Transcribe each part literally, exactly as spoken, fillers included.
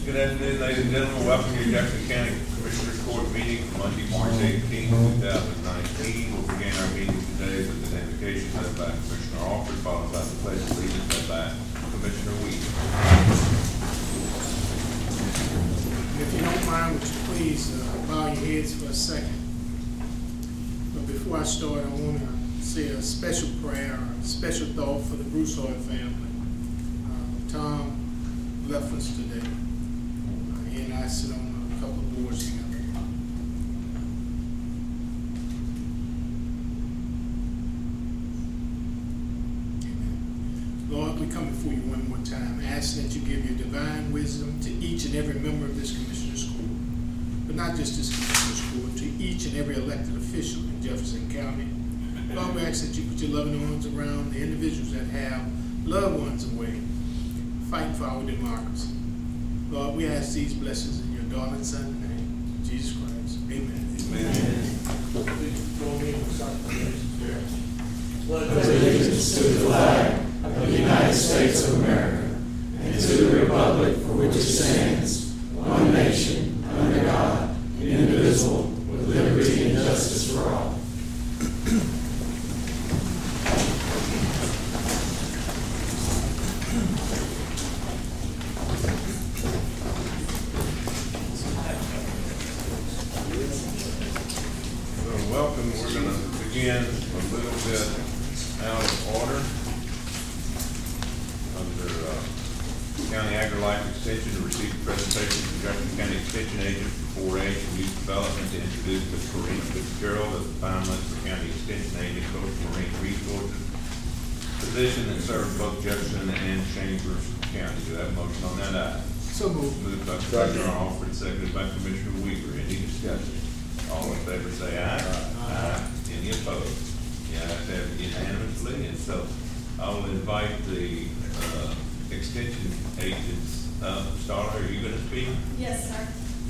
Good afternoon, ladies and gentlemen. Welcome to your Jefferson County Commissioners Court meeting for Monday, March eighteenth, two thousand nineteen. We'll begin our meeting today with an invocation led by Commissioner Alford, followed by the pledge of allegiance led by Commissioner Weaver. If you don't mind, would you please uh, bow your heads for a second? But before I start, I want to say a special prayer, a special thought for the Broussard family. Uh, Tom left us today. Uh, he and I sit on a couple of boards together. Amen. Lord, we come before you one more time, asking that you give your divine wisdom to each and every member of this Commissioners Court, but not just this Commissioners Court, to each and every elected official in Jefferson County. Lord, we ask that you put your loving arms around the individuals that have loved ones away, fighting for our democracy. Lord, we ask these blessings in your darling Son's name, Jesus Christ. Amen. Amen. Please join me in the sacrifice. Pledge allegiance to the flag of the United States of America and to the republic for which it stands, one nation, under God, indivisible, with liberty and justice for all. Welcome. We're going to begin a little bit out of order under uh, County Agri-Life Extension to receive a presentation from Jefferson County Extension Agent for four H and Youth Development to introduce Miz Karina Fitzgerald as the finalist for County Extension Agent, Coastal Marine Resources position that serves both Jefferson and Chambers County. Do I have a motion on that item? So moved. Moved by Commissioner Alford, seconded by Commissioner Weaver. Any discussion? All in favor say aye. Aye. Aye. Any opposed? Yeah, I have it unanimously, and so I'll invite the uh, extension agents. Uh, Starla, are you going to speak? Yes, sir.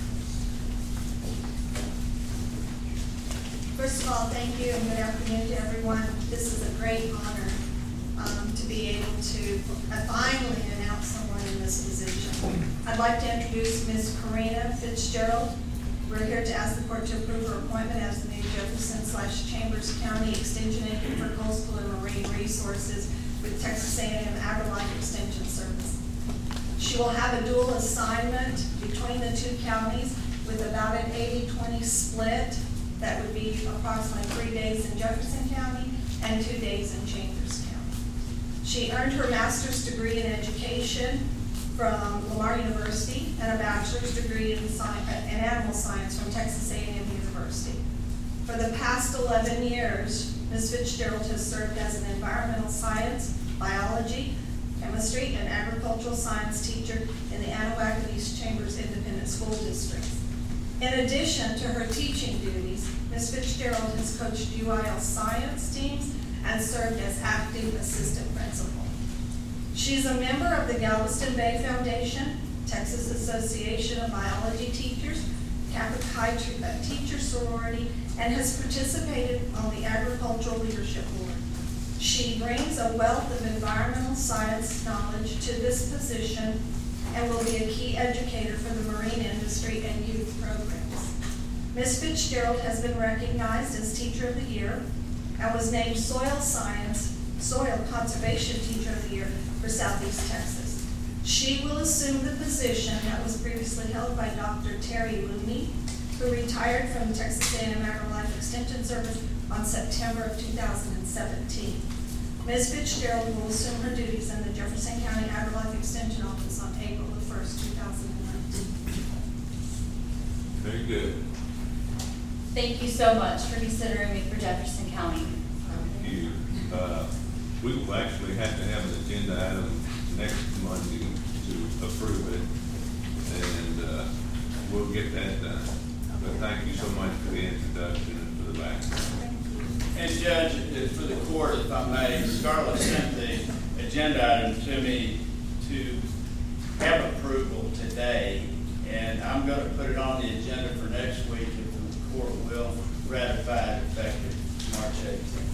First of all, thank you and good afternoon to everyone. This is a great honor um, to be able to uh, finally announce someone in this position. I'd like to introduce Miz Karina Fitzgerald. We're here to ask the court to approve her appointment as the new Jefferson slash Chambers County Extension Agent for Coastal and Marine Resources with Texas A and M Agri-Life Extension Service. She will have a dual assignment between the two counties with about an eighty twenty split. That would be approximately three days in Jefferson County and two days in Chambers County. She earned her master's degree in education from Lamar University and a bachelor's degree in, science, in animal science from Texas A and M University. For the past eleven years, Miz Fitzgerald has served as an environmental science, biology, chemistry, and agricultural science teacher in the Anahuac and East Chambers Independent School Districts. In addition to her teaching duties, Miz Fitzgerald has coached U I L science teams and served as acting assistant principal. She's a member of the Galveston Bay Foundation, Texas Association of Biology Teachers, Kappa Chi Teacher Sorority, and has participated on the Agricultural Leadership Board. She brings a wealth of environmental science knowledge to this position and will be a key educator for the marine industry and youth programs. Miz Fitzgerald has been recognized as Teacher of the Year and was named Soil Science, Soil Conservation Teacher of the Year for Southeast Texas. She will assume the position that was previously held by Doctor Terry Looney, who retired from the Texas A and M Agri-Life Extension Service on September of two thousand seventeen. Miz Fitzgerald will assume her duties in the Jefferson County Agri-Life Extension Office on April the first, two thousand nineteen. Very good. Thank you so much for considering me for Jefferson County. Thank you. Uh, we will actually have to have an agenda item next Monday to approve it, and uh, we'll get that done. But thank you so much for the introduction and for the background. And Judge, for the court, if I may, Scarlett sent the agenda item to me to have approval today, and I'm going to put it on the agenda for next week if the court will ratify it effective March eighteenth.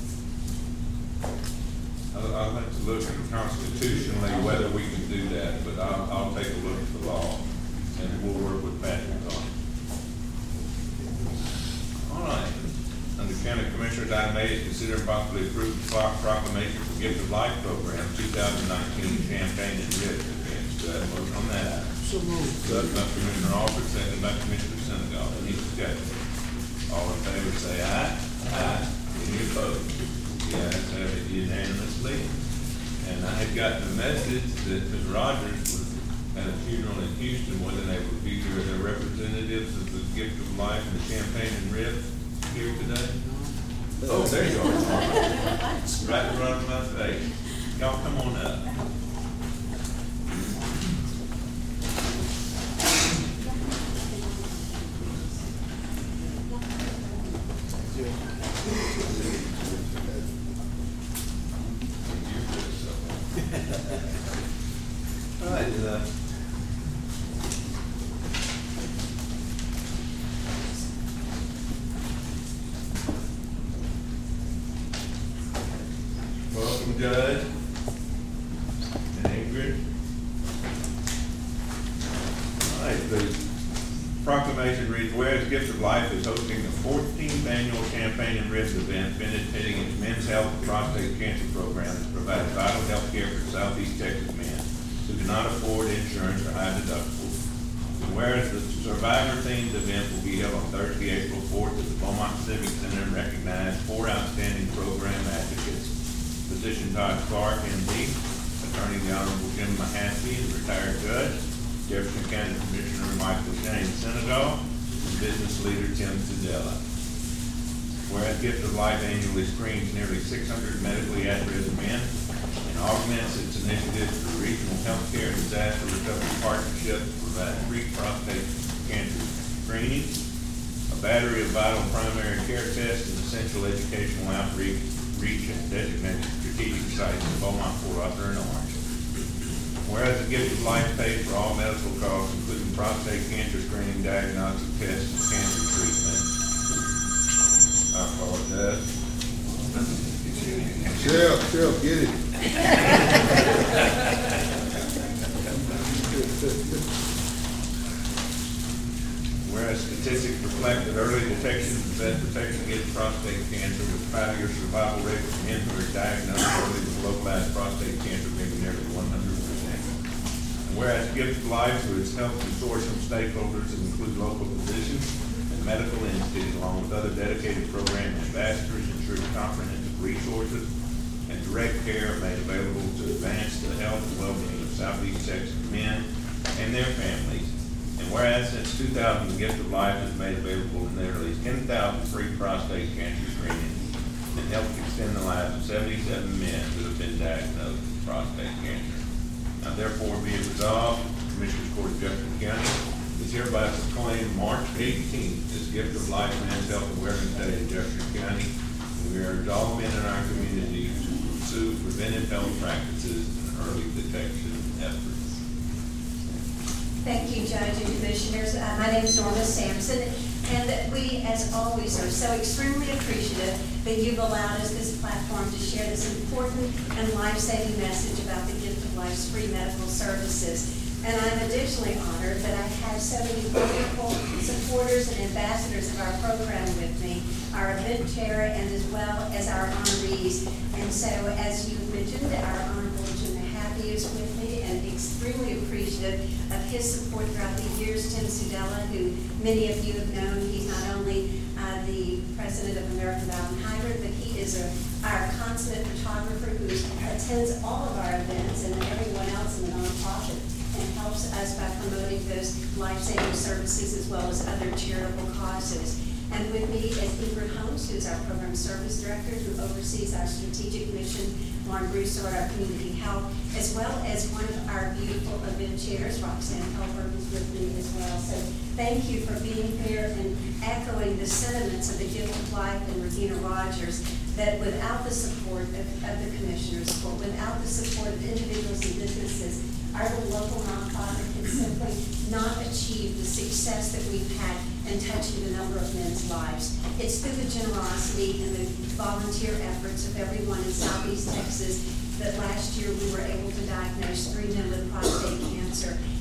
I'll, I'll have to look constitutionally whether we can do that, but I'll, I'll take a look at the law. eight is consider and possibly approve the pro- proclamation for Gift of Life program two thousand nineteen Champagne and Rib events. Do I have a motion on that item? So moved. Moved by Commissioner Alford, seconded by Commissioner Senegal. Any discussion? All in favor say aye. Aye. Any opposed? The ayes have it unanimously. And I had gotten a message that Miz Rogers was at a funeral in Houston, wasn't able to be here. Are there representatives of the Gift of Life and the Champagne and Rib here today? Oh, there you are. Right in front of my face. Y'all come on up. All right, uh, welcome, Judge and Ingrid. All right, the proclamation reads, whereas Gift of Life is hosting the fourteenth annual Champagne and Ribs event benefiting its Men's Health and Prostate Cancer Program that provides vital health care for Southeast Texas men who cannot afford insurance or high deductibles. And whereas the survivor-themed event will be held on Thursday, April fourth at the Beaumont Civic Center and recognize four outstanding program advocates: Physician Todd Clark, M D, Attorney the Honorable Jim Mahaffey, the retired judge, Jefferson County Commissioner Michael James Senegal, and business leader Tim Sedella. Whereas Gift of Life annually screens nearly six hundred medically at-risk men and augments its initiatives through regional healthcare and disaster recovery partnerships to provide free prostate cancer screening, a battery of vital primary care tests, and essential educational outreach reach at designated strategic sites in Beaumont, Fort Arthur, and Orange. Whereas the Gift of Life pays for all medical costs, including prostate cancer screening, diagnostic tests, and cancer treatment. I apologize. Sheriff, Sheriff, get it. Whereas statistics reflect that early detection and best protection against prostate cancer with five-year survival rate for men who are diagnosed early with localized prostate cancer being nearly one hundred percent. And whereas Gift of Life, through its health consortium stakeholders that include local physicians and medical entities, along with other dedicated program ambassadors, ensures comprehensive resources and direct care are made available to advance the health and well-being of Southeast Texas men and their families. And whereas since two thousand, the Gift of Life has made available nearly ten thousand free prostate cancer screenings and helped extend the lives of seventy-seven men who have been diagnosed with prostate cancer. Now therefore be it resolved, the Commissioners Court of Jefferson County is hereby proclaimed March eighteenth as Gift of Life Men's Health Awareness Day in Jefferson County. And we urge all men in our community to pursue preventive health practices and early detection efforts. Thank you, Judge and Commissioners. Uh, my name is Norma Sampson, and we, as always, are so extremely appreciative that you've allowed us this platform to share this important and life-saving message about the Gift of Life's free medical services. And I'm additionally honored that I have so many wonderful supporters and ambassadors of our program with me, our event chair, and as well as our honorees. And so, as you mentioned, our Honorable Jim Mahaffey is with me, and extremely appreciative of his support throughout the years. Tim Sedella, who many of you have known, he's not only uh, the president of American Mountain Hybrid, but he is a, our consummate photographer who attends all of our events and everyone else in the nonprofit, and helps us by promoting those life-saving services as well as other charitable causes. And with me is Ingrid Holmes, who's our program service director, who oversees our strategic mission, Lauren Broussard, our community health, as well as one of our beautiful event chairs, Roxanne Helper, who's with me as well. So thank you for being here and echoing the sentiments of the Gift of Life and Regina Rogers, that without the support of, of the commissioners, or without the support of individuals and businesses, our local nonprofit can simply not achieve the success that we've had in touching the number of men's lives. It's through the generosity and the volunteer efforts of everyone in Southeast Texas that last year we were able to diagnose three men with prostate cancer.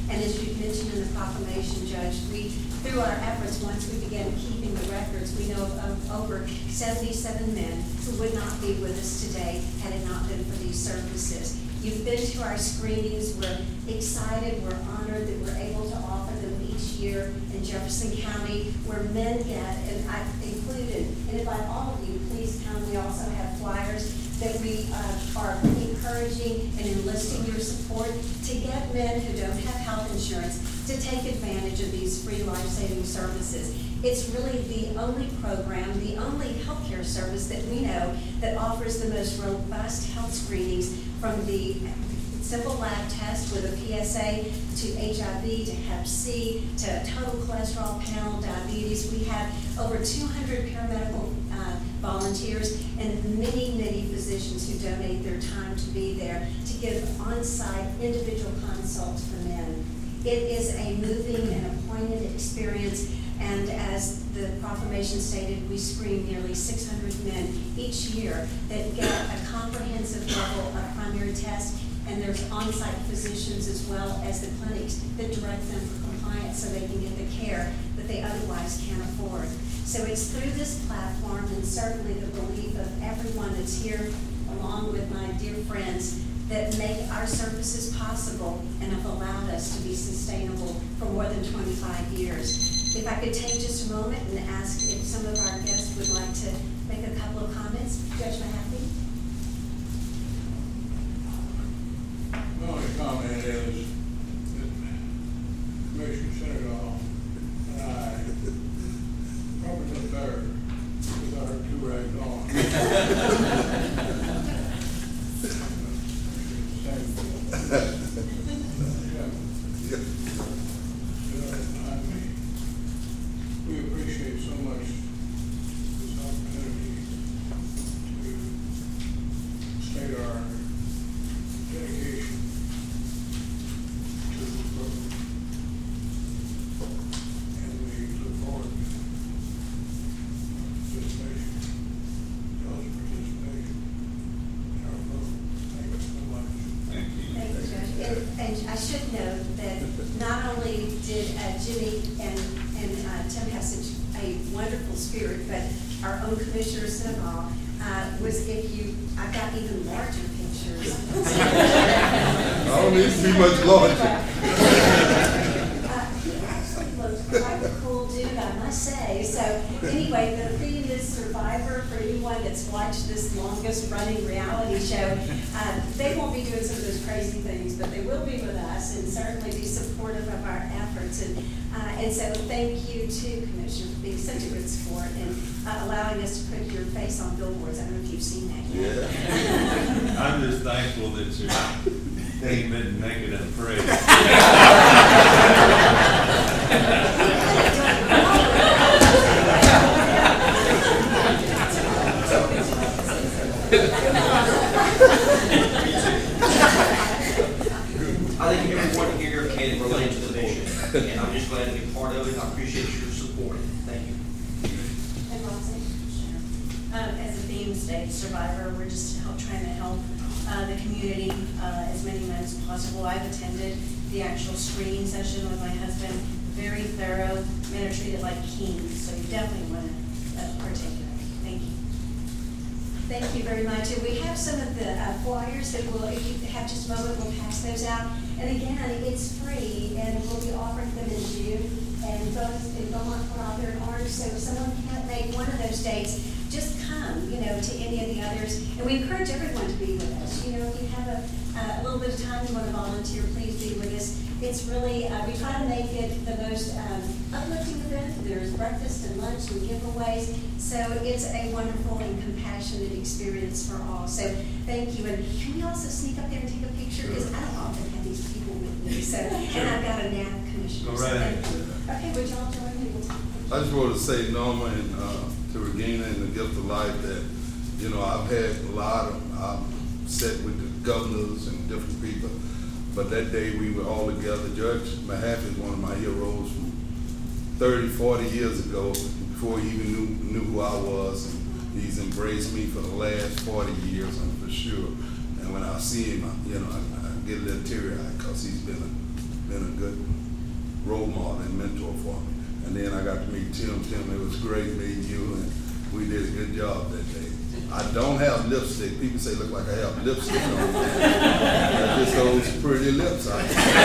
And as you mentioned in the proclamation, Judge, we, through our efforts, once we began keeping the records, we know of over seventy-seven men who would not be with us today had it not been for these services. You've been to our screenings. We're excited, we're honored that we're able to offer them each year in Jefferson County, where men get, and I included, and invite all of you, please come. We also have flyers that we uh, are encouraging and enlisting your support to get men who don't have health insurance to take advantage of these free life-saving services. It's really the only program, the only healthcare service that we know that offers the most robust health screenings, from the simple lab test with a P S A to H I V to Hep C to total cholesterol panel, diabetes. We have over two hundred paramedical uh, volunteers and many, many physicians who donate their time to be there to give on-site individual consults for men. It is a moving and a poignant experience, and as the proclamation stated, we screen nearly six hundred men each year that get a comprehensive level of primary tests, and there's on-site physicians as well as the clinics that direct them for compliance so they can get the care that they otherwise can't afford. So it's through this platform, and certainly the belief of everyone that's here, along with my dear friends, that make our services possible and have allowed us to be sustainable for more than twenty-five years. If I could take just a moment and ask if some of our guests would like to make a couple of comments. Judge Mahaffey? My only comment is that Commissioner Senegal and I probably look better with our two rags on. We appreciate so much this opportunity to state our dedication to the program, and we look forward to participation, y'all's participation in our program. Thank you so much. Thank you. Thank you, Judge. And, and I should note that not only did uh, Jimmy and, and uh, Tim have such a wonderful spirit, but our own Commissioner Senegal uh, was, if you, I've got even larger pictures. I don't need to be much larger. Uh, he actually looked quite a cool dude, I must say. So anyway, the previous survivor, for anyone that's watched this longest running reality show, uh, they won't be doing some of those crazy things, but they will be with us and certainly be supportive of our efforts. And uh, and so thank you to Commissioner for being such a good sport and uh, allowing us to put your face on billboards. I don't know if you've seen that yet. Yeah. I'm just thankful that you ain't been naked and afraid. I think everyone here can relate to the mission, and I'm just glad to be part of it. I appreciate your support. Thank you. And Roxanne? Um, as a theme state survivor, we're just help, trying to help uh, the community, uh, as many men as possible. I've attended the actual screening session with my husband. Very thorough. Men are treated like kings, so you definitely want to uh, partake in it. Thank you. Thank you very much. And we have some of the uh, flyers that will, if you have just a moment, we'll pass those out. And again, it's free, and we'll be offering them in June. And both in Beaumont, we're out there in Orange. So if someone can't make one of those dates, just come, you know, to any of the others. And we encourage everyone to be with us. You know, if you have a, uh, a little bit of time you want to volunteer, please be with us. It's really, uh, we try to make it the most um, uplifting event. There's breakfast and lunch and giveaways. So it's a wonderful and compassionate experience for all. So thank you. And can we also sneak up there and take a picture? Because I don't often have these people with me. So, and I've got a nap commissioner. Go So right thank ahead. you. Okay, would y'all join me? We'll take a picture. I just want to say, Norma, and uh, to Regina and the Gift of Life, that, you know, I've had a lot of, I've sat with the governors and different people, but that day we were all together. Judge Mahaffey is one of my heroes from thirty, forty years ago, before he even knew, knew who I was, and he's embraced me for the last forty years, I'm for sure. And when I see him, I, you know, I, I get a little teary-eyed because he's been a been a good role model and mentor for me. And then I got to meet Tim. Tim, it was great meeting you, and we did a good job that day. I don't have lipstick. People say look like I have lipstick on. I just those pretty lips I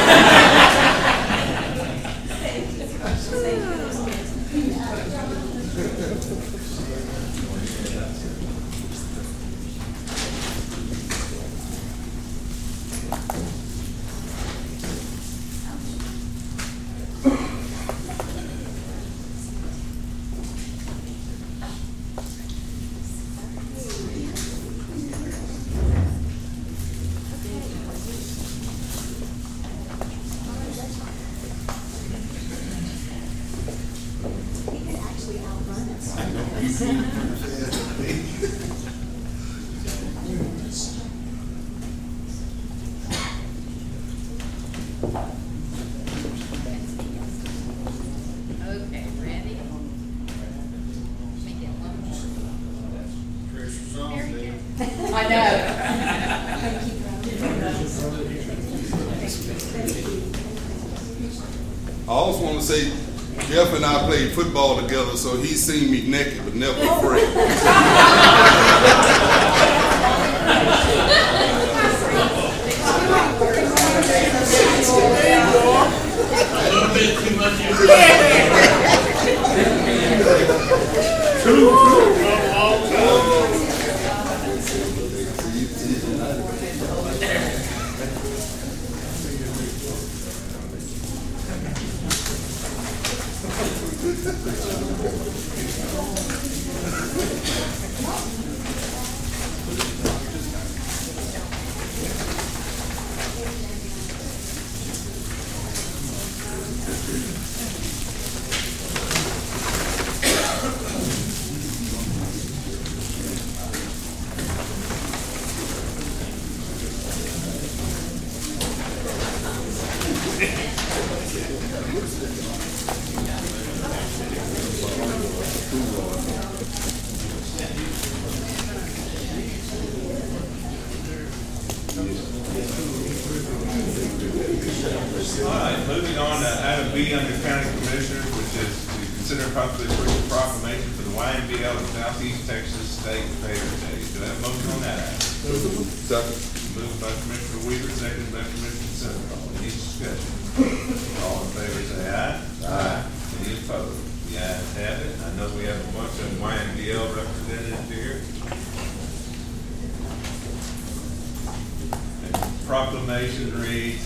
Okay, ready? Make it one more. Very good. I know. I also want to say Jeff and I played football together, so he's seen me naked but never afraid. A little bit too much. All right, moving on to item B under County Commissioners, which is to consider possibly approving proclamation for the Y M B L of Southeast Texas State Fair Day. Do I have a motion on that item? Second. Moved by Commissioner Weaver, seconded by Commissioner Senecal. Any discussion? All in favor say aye. Aye. Any opposed? The ayes have it. I know we have a bunch of Y M B L representatives here. And proclamation reads,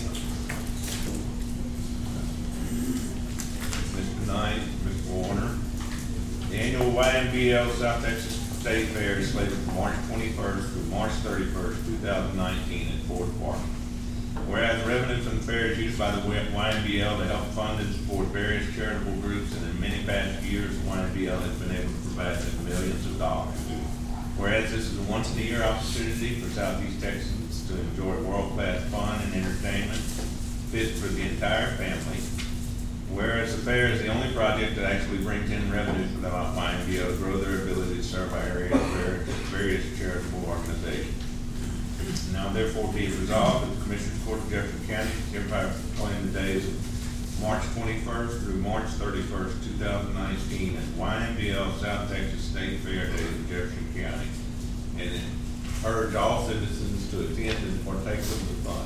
Mister Knight, Mister Warner, the annual Y M B L South Texas State Fair is slated for March twenty-first through March thirty-first, two thousand nineteen at Fort Park. Whereas revenue from the fair is used by the Y M B L to help fund and support various charitable groups, and in many past years, the Y M B L has been able to provide them millions of dollars. Whereas this is a once-in-a-year opportunity for Southeast Texans to enjoy world-class fun and entertainment fit for the entire family. Whereas the fair is the only project that actually brings in revenue for the Y M B L to grow their ability to serve our area of various charitable organizations. Now therefore be it resolved that the Commissioners Court of Jefferson County hereby proclaim the days of March twenty-first through March thirty-first, two thousand nineteen as Y M B L South Texas State Fair Days in Jefferson County, and urge all citizens to attend and partake of the fun.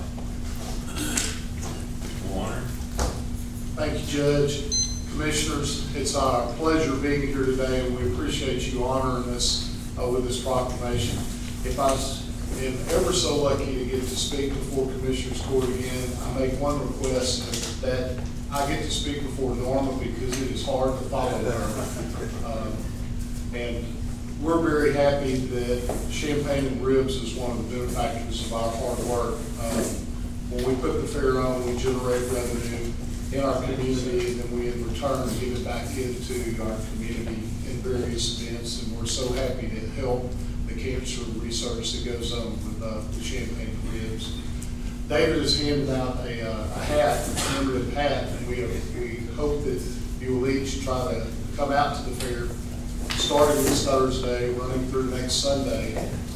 Warner. Thank you, Judge. Commissioners, it's our pleasure being here today, and we appreciate you honoring us uh, with this proclamation. If I was am ever so lucky to get to speak before Commissioners Court again, I make one request, that I get to speak before Norma, because it is hard to follow her. Um, and we're very happy that Champagne and Ribs is one of the benefactors of our hard work. Um, when we put the fair on, we generate revenue in our community, and then we in return give it back into our community in various events, and we're so happy to help the cancer research that goes on with uh, the Champagne and Ribs. David has handed out a, uh, a hat, a commemorative hat, and we, we hope that you will each try to come out to the fair, starting this Thursday, running through next Sunday,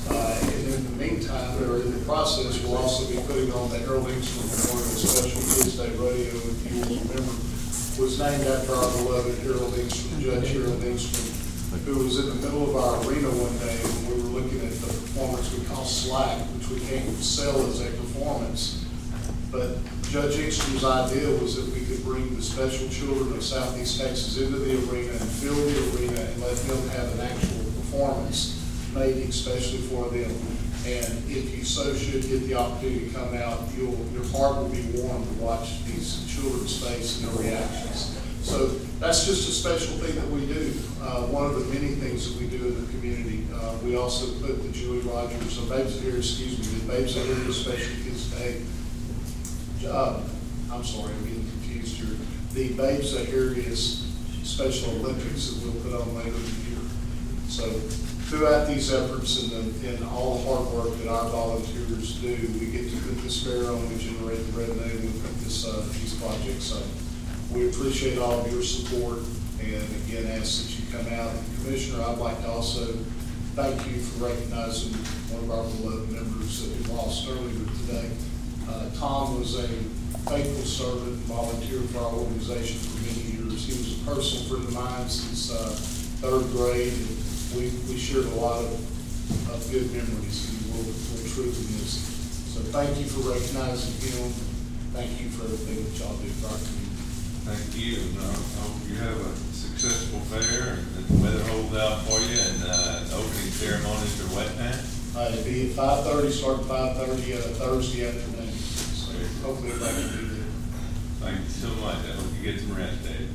Uh, and in the meantime, or in the process, we'll also be putting on the Harold Inkster Memorial Special Kids Day Rodeo, if you will remember, was named after our beloved Harold Inkster, Judge Harold Inkster, who was in the middle of our arena one day when we were looking at the performance we call Slack, which we can't sell as a performance. But Judge Inkster's idea was that we could bring the special children of Southeast Texas into the arena and fill the arena and let them have an actual performance made especially for them. And if you so should get the opportunity to come out, you'll, your heart will be warmed to watch these children's face and their reactions. So that's just a special thing that we do. Uh, one of the many things that we do in the community. Uh, we also put the Julie Rogers, or Babes Here, excuse me, the Babes Here Special Kids Day. Uh, I'm sorry, I'm getting confused here. The Babes Aharius Special Olympics that we'll put on later in the year. So throughout these efforts and, the, and all the hard work that our volunteers do, we get to put this fair on, we generate the revenue, we put this, uh, these projects on. We appreciate all of your support, and again, ask that you come out. And Commissioner, I'd like to also thank you for recognizing one of our beloved members that we lost earlier today. Uh, Tom was a faithful servant and volunteer for our organization for many years. He was a personal friend of mine since uh, third grade, and we, we shared a lot of, of good memories, and we'll, we'll truly miss him. So thank you for recognizing him. Thank you for everything that y'all do for our community. Thank you, and uh, I hope you have a successful fair, and that the weather holds out for you, and uh, opening ceremonies are what time? Uh, it'll be at five thirty, start at five thirty, uh, Thursday afternoon. So hopefully everybody can be there. Thank you so much. I hope you get some rest, Dave.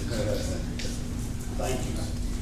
Thank you.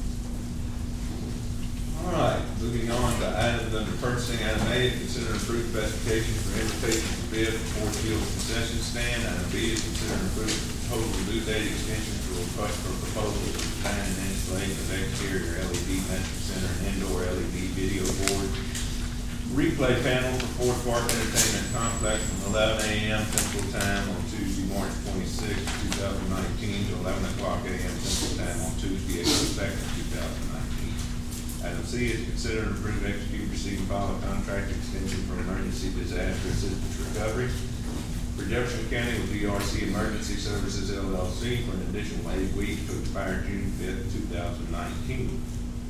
All right, moving on to items under purchasing. Item A, consider approved specification for invitation for bid for Ford Field concession stand. Item B is consider approved proposal due date extension for request for proposal for design and installation of exterior L E D metric center and indoor L E D video board replay panel for Ford Park Entertainment Complex from eleven A M Central Time on Tuesday, March twenty-sixth, two thousand nineteen to eleven o'clock A M Central Time on Tuesday, April second, two thousand nineteen. Item C is consider and approve, execute, receive, and file a contract extension for emergency disaster assistance recovery for Jefferson County with D R C Emergency Services L L C for an additional eight weeks to expire June fifth, two thousand nineteen.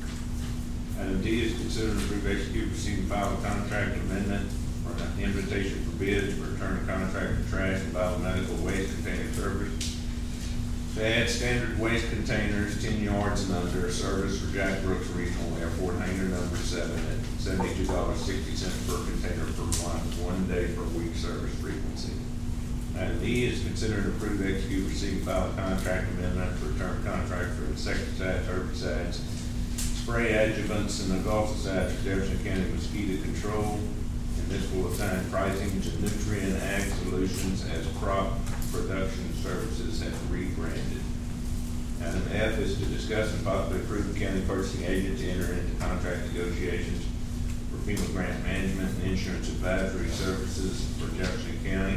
Item D is consider and approve, execute, receive, and file a contract amendment or an invitation for bids for return of contract for trash and biomedical waste container service to add standard waste containers ten yards and under service for Jack Brooks Regional Airport Hangar Number seven at seventy-two dollars and sixty cents per container per month, one day per week service frequency. Item E is consider and approve, execute, receive, and file a contract amendment for return contract for insecticides, herbicides, spray adjuvants, and glyphosate for Jefferson County mosquito control. And this will assign pricing to Nutrient Ag Solutions as crop production services have rebranded. Item F is to discuss and possibly approve the county purchasing agent to enter into contract negotiations for FEMA grant management and insurance advisory services for Jefferson County.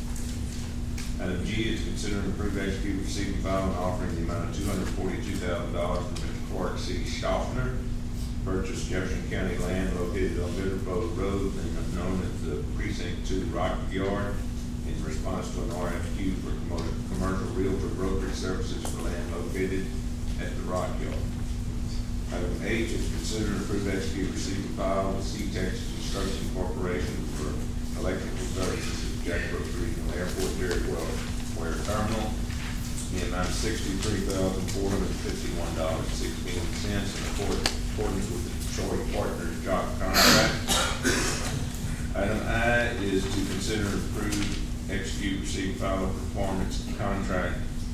Item G is consider and approve, execute, receive, and file an offering in the amount of two hundred forty-two thousand dollars from Mister Clark C. Schaffner, purchase Jefferson County land located on Bitterbow Road and known as the Precinct Two Rock Yard, in response to an R F Q for commercial realtor brokerage services for land located at the Rock Yard. Item H is consider and approve, execute, receive, and file with C-Tex Construction Corporation for electrical services at Jack Brooks Regional Airport Derrick Ware Terminal in the amount of sixty-three thousand four hundred fifty-one dollars and sixteen cents in accordance with the Detroit Partners job contract. Item I is to consider and approve, execute, receive, file a performance contract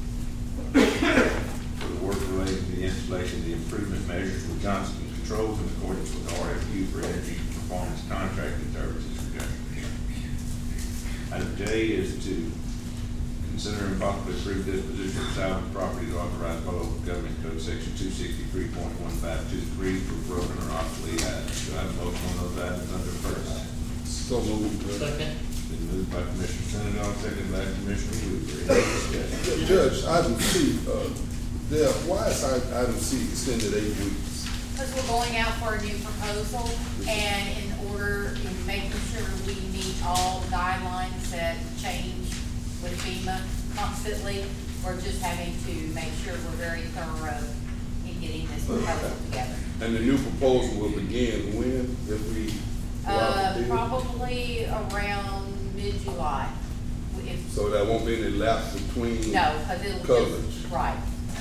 for the work related to the installation of the improvement measures with Johnson Controls in accordance with R F Q for energy performance contracting services for Jefferson County. Item J is to consider and possibly approve disposition of salvage property authorized by local government code section two sixty-three point one five two three for broken or obsolete items. Do I have a motion on those items under purchase? So moved. Second. Been moved by Commissioner Senator, seconded by Commissioner Woodbury. Any discussion? Judge, item C, uh, there, why is item C extended eight weeks? Because we're going out for a new proposal, and in order, in making sure we meet all the guidelines that change with FEMA constantly, we're just having to make sure we're very thorough in getting this proposal together. And the new proposal will begin when, if we? go out Uh, to bid? probably around mid-July. If, So there won't be any lapse between? no, because it'll coverage. just, right.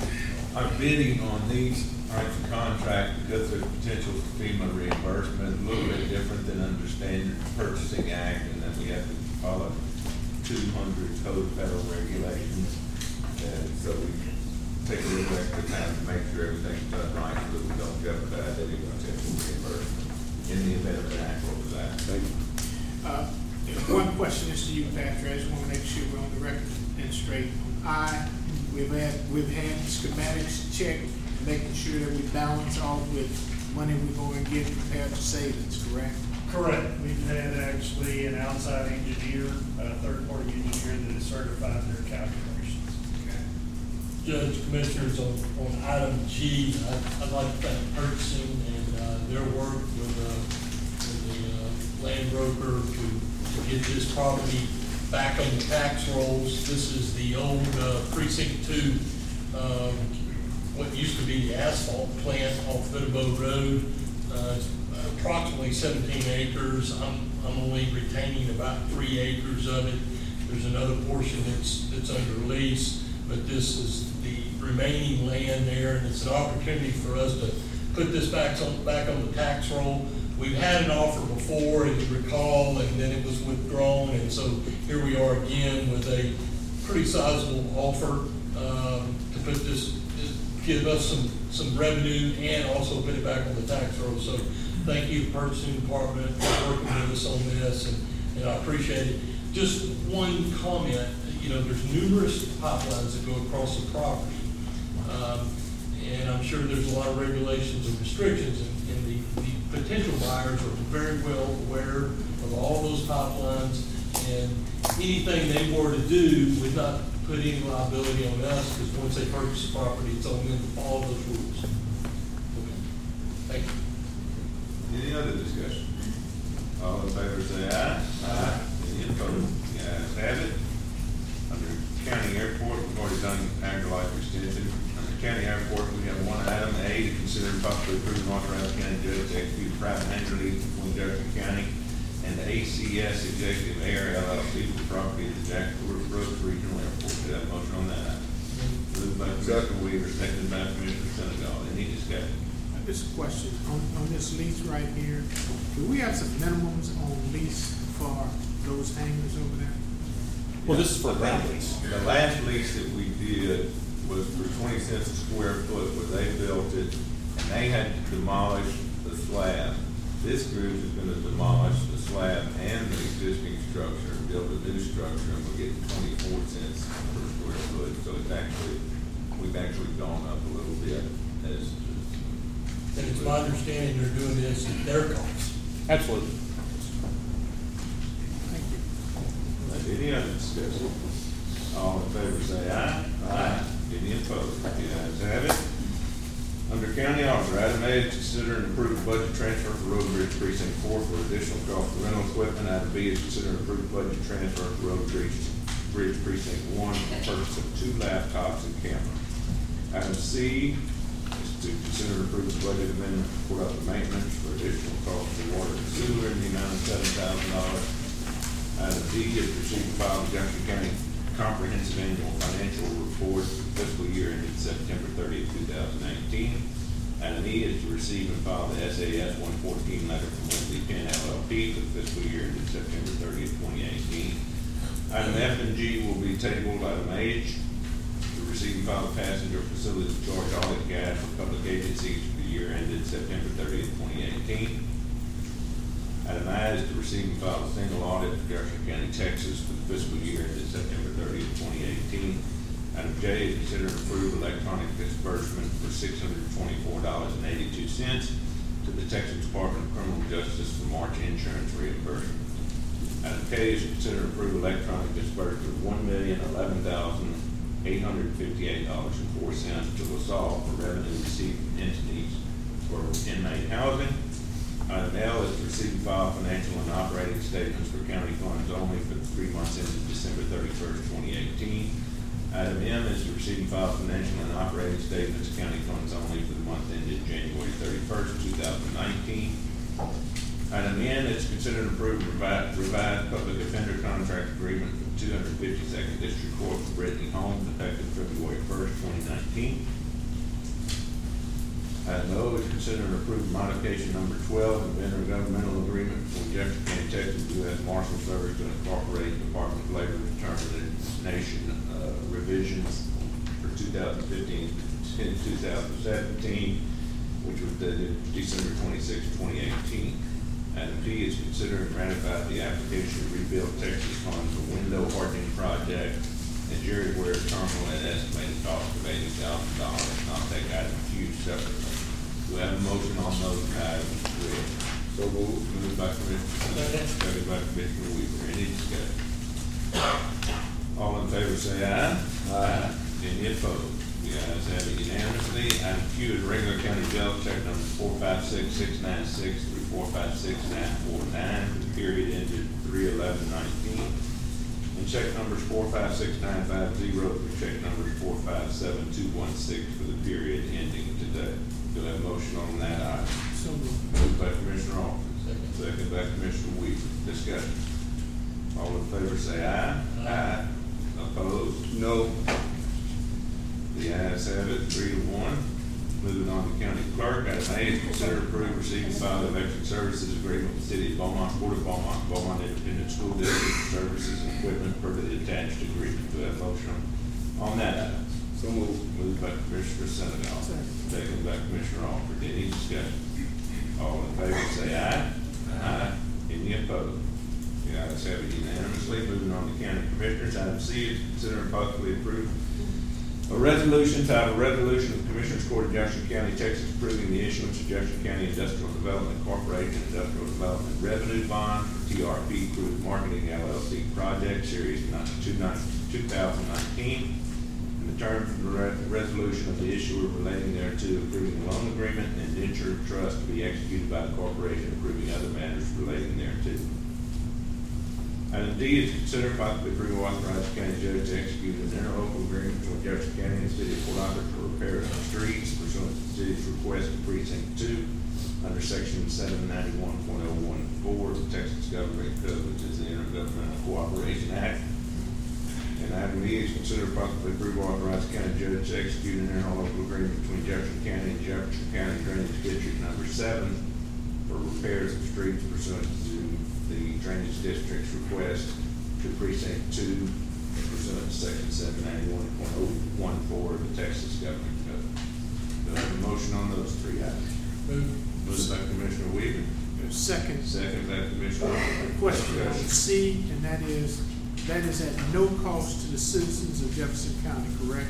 Our bidding on these types of contracts, because there's potential for FEMA reimbursement, a little bit different than under standard purchasing act, and then we have to follow two hundred code federal regulations. And so we take a little extra time to make sure everything's done right, so that we don't jeopardize any potential reimbursement in the event of an actual disaster. Thank you. Uh, One question is to you, Patrick, I just want to make sure we're on the record and straight. I, we've had, we've had schematics checked, making sure that we balance off with money we're going to get compared to savings, correct? Correct. We've had actually an outside engineer, a third-party engineer that has certified their calculations. Okay. Judge, Commissioners, on, on item G, I'd, I'd like to thank purchasing and, uh, their work with, uh, with the, uh, land broker to, to get this property back on the tax rolls. This is the old, uh, precinct two, um, what used to be the asphalt plant off Bitterbow Road. Uh, it's approximately seventeen acres. I'm, I'm only retaining about three acres of it. There's another portion that's, that's under lease, but this is the remaining land there, and it's an opportunity for us to put this back on, back on the tax roll. We've had an offer before, if you recall, and then it was withdrawn, and so here we are again with a pretty sizable offer, um, to put this, give us some, some revenue and also put it back on the tax roll. So thank you, purchasing department, for working with us on this, and, and I appreciate it. Just one comment, you know, there's numerous pipelines that go across the property. Um, and I'm sure there's a lot of regulations and restrictions, and, and the, the potential buyers are very well aware of all those pipelines, and anything they were to do would not put any liability on us, because once they purchase the property, it's on them to follow those rules. Okay. Thank you. Any other discussion? All in favor say aye. Aye. Any opposed? The ayes have it. Under county airport, we've already done agri-life extension. Under county airport, we have one item, A, to consider and possibly approve and authorize the county judge to execute a private hand release between Jefferson County and the A C S Executive Air L L C for property at the Jack Brooks Regional Airport. Do you have a motion on that? Moved by Commissioner Weaver, seconded by Commissioner Senegal. Any discussion? Just a question, on, on this lease right here, do we have some minimums on lease for those hangars over there? Well, this is for The ground last- lease. The last lease that we did was for twenty cents a square foot, where they built it, and they had to demolish the slab. This group is gonna demolish the slab and the existing structure and build a new structure, and we'll get twenty-four cents per square foot. So it's actually, we've actually gone up a little bit as. And it's my understanding they're doing this at their cost. Absolutely. Thank you. Any other discussion? All in favor say aye. Aye. Any opposed? The ayes have it. Under county auditor, item A is consider and approve budget transfer for Road and Bridge Precinct Four for additional cost of rental equipment. Item B is consider and approve budget transfer for Road and Bridge, Bridge Precinct One for the purchase of two laptops and camera. Item C is to consider and approve the budget amendment for courthouse maintenance for additional cost of water and sewer in the amount of seven thousand dollars. Item D is to receive and file the Jefferson County Comprehensive Annual Financial Report for fiscal year ended September thirtieth, two thousand nineteen. Item E is to receive and file the S A S one fourteen letter from Wendy Penn L L P for the fiscal year ended September thirtieth, twenty eighteen. Item F and G will be tabled. Item H, to receive and file the passenger facility charge audit guide for public agencies for the year ended September thirtieth, twenty eighteen. Item I is to receive and file a single audit for Jefferson County, Texas for the fiscal year ended September thirtieth, twenty eighteen. Item J is consider and approve electronic disbursement for six hundred twenty-four dollars and eighty-two cents to the Texas Department of Criminal Justice for March insurance reimbursement. Item K is consider and approve electronic disbursement of one million eleven thousand eight hundred fifty-eight dollars and four cents to LaSalle for revenue received from entities for inmate housing. Item L is to receive and file financial and operating statements for county funds only for the three months ended December thirty-first, twenty eighteen. Item M is to receive and file financial and operating statements, county funds only for the month ended January thirty-first, two thousand nineteen. Item N is consider and approve revised, revised public offender contract agreement for two hundred fifty-second District Court for Brittany Holmes effective February first, twenty nineteen. Item O is consider and approve modification number twelve of intergovernmental agreement between Jefferson County, Texas, U S Marshal Service to incorporate Department of Labor determination uh, revisions for two thousand fifteen and two thousand seventeen, which was dated December twenty-sixth, twenty eighteen. Item P is consider and ratify the application to rebuild Texas funds for window hardening project at Jerry Ware Terminal at estimated cost of eighty thousand dollars. And I'll take item Q separately. Do we have a motion on those items? So moved. Moved by Commissioner, seconded by Commissioner Weaver. Any discussion? All in favor say aye. Aye. Any opposed? The ayes have it unanimously. Item Q is regular county jail check number four five six six nine six through four five six nine four nine for the period ended three eleven nineteen. And check numbers four five six nine five zero through check numbers four five seven two one six for the period ending today. Do I have a motion on that item? So moved. Moved by Commissioner Officer, second by Commissioner Weaver. Discussion. All in favor say aye. Aye. Opposed? No. The ayes have it, three to one. Moving on to county clerk, item A is consider approve, receive, and file electric services agreement with the city of Beaumont, Port of Beaumont, Beaumont Independent School District services and equipment per the attached agreement. Do I have a motion on, on that item? So moved. Moved by Commissioner Senegal, second by Commissioner Alford. Any discussion? All in favor say aye. Aye. Any opposed? The ayes have it unanimously. Moving on to county commissioners, item C is consider and possibly approve a resolution titled Resolution of the Commissioners Court of Jefferson County, Texas, approving the issuance of Jefferson County Industrial Development Corporation Industrial Development Revenue Bond for T R P Group Marketing L L C Project Series two thousand nineteen. And the terms of the re resolution of the issuer relating thereto, approving a loan agreement and indenture of trust to be executed by the corporation, approving other matters relating thereto. Item D is consider possibly approve authorize the county judge to execute an interlocal agreement between Jefferson County and the city of Port Arthur for repairs on streets pursuant to the city's request of precinct two under section seven ninety-one point oh one four of the Texas Government Code, which is the Intergovernmental Cooperation Act. And item E is consider possibly approve authorize the county judge to execute an interlocal agreement between Jefferson County and Jefferson County Drainage District number seven for repairs of streets pursuant to the Drainage District's request to precinct two pursuant to section seven ninety-one point oh one four of the Texas Government Code. Do I have a motion on those three items? Moved. Moved by Commissioner Weaver. Second. Second by Commissioner Arthur. Question on C, and that is, that is at no cost to the citizens of Jefferson County, correct?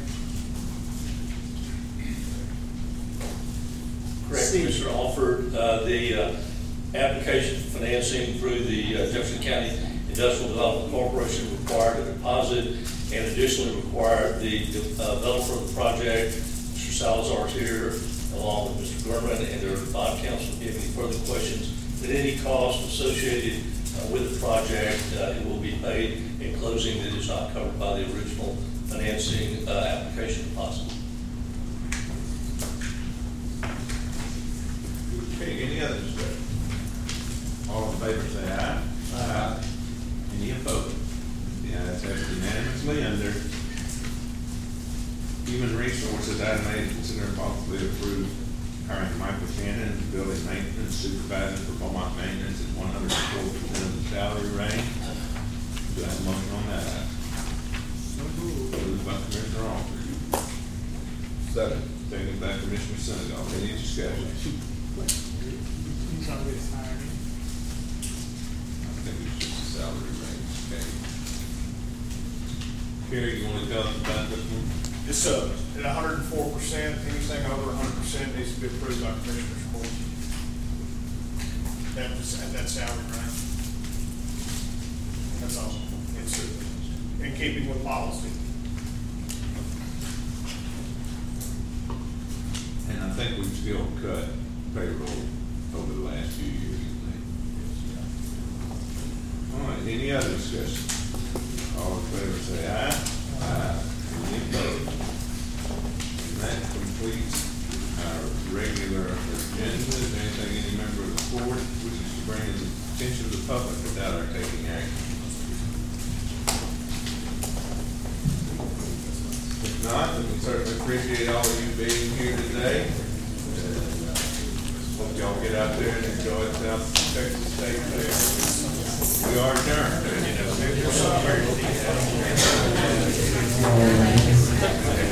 Correct, C. Commissioner Alford. Uh, the uh, application for financing through the uh, Jefferson County Industrial Development Corporation required a deposit and additionally required the uh, developer of the project, Mister Salazar here, along with Mister Gorman and their bond counsel, if you have any further questions, that any cost associated uh, with the project uh, it will be paid in closing that is not covered by the original financing uh, application deposit. Okay, any other discussion? All in favor say aye. Aye. Any opposed? The ayes have it unanimously. Under Human Resources, item A is consider and possibly approve hiring Michael Shannon as building maintenance supervisor for Beaumont Maintenance at one hundred four percent of the salary range. Do I have a motion on that item? So moved. Moved by Commissioner Alford. Second. Second by Commissioner Senegal. Any discussion? He's already hired him. I think it's just a salary range, okay. Carrie, you wanna tell us about this one? Yes, sir. At one hundred and four percent, anything over one hundred percent needs to be approved by Commissioner's Court. That was at that salary range. That's all. It's uh, in keeping with policy. And I think we've still cut payroll over the last few years, you think? All right, any other discussion? All in favor say aye. Aye. Any opposed? And that completes our regular agenda. Is there anything any member of the board wishes to bring to the attention of the public without our taking action? If not, then we certainly appreciate all of you being here today. Uh, Hope y'all get out there and enjoy South Texas State Fair. We are adjourned.